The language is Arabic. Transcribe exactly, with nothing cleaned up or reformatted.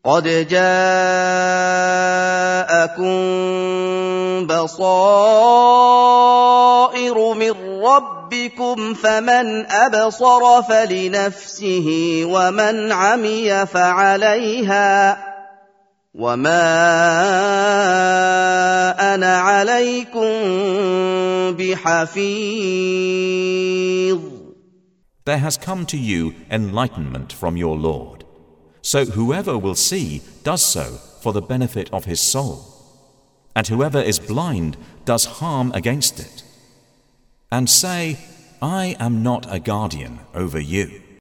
قد جاءكم بصائر من ربكم فمن أبصر فلنفسه ومن عمي فعليها وما أنا عليكم بحفيظ. There has come to you enlightenment from your Lord. So whoever will see does so for the benefit of his soul, and whoever is blind does harm against it. And say, I am not a guardian over you.